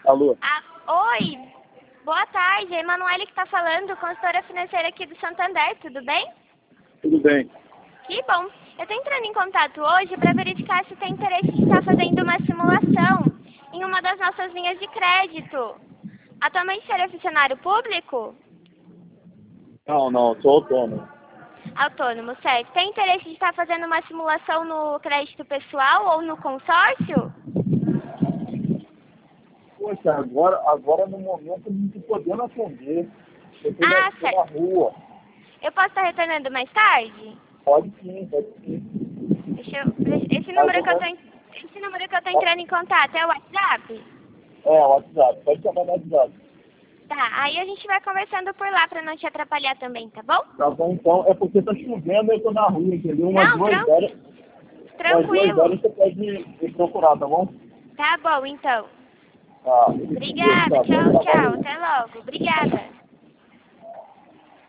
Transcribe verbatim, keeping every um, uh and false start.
Alô? Ah, oi, boa tarde, é Emanuele que está falando, consultora financeira aqui do Santander, tudo bem? Tudo bem. Que bom. Eu estou entrando em contato hoje para verificar se tem interesse de estar fazendo uma simulação em uma das nossas linhas de crédito. Atualmente você é funcionário público? Não, não, sou autônomo. Autônomo, certo. Tem interesse de estar fazendo uma simulação no crédito pessoal ou no consórcio? Poxa, agora, agora no momento eu não estou podendo atender. Eu estou Ah, na, tô na certo. rua. Eu posso estar retornando mais tarde? Pode sim, pode sim. Deixa eu, deixa- esse Mas número eu que eu vou... tô, en- esse número que eu tô entrando em contato é o WhatsApp? É, WhatsApp. Pode chamar no WhatsApp. Tá, aí a gente vai conversando por lá pra não te atrapalhar também, tá bom? Tá bom, então. É porque tá chovendo e eu tô na rua, entendeu? Umas Não, duas tran horas. Umas duas tranquilo. horas você pode me, me procurar, tá bom? Tá bom, então. Tá. Obrigada, Tá, bom tchau, tchau. trabalho aí. Até logo. Obrigada.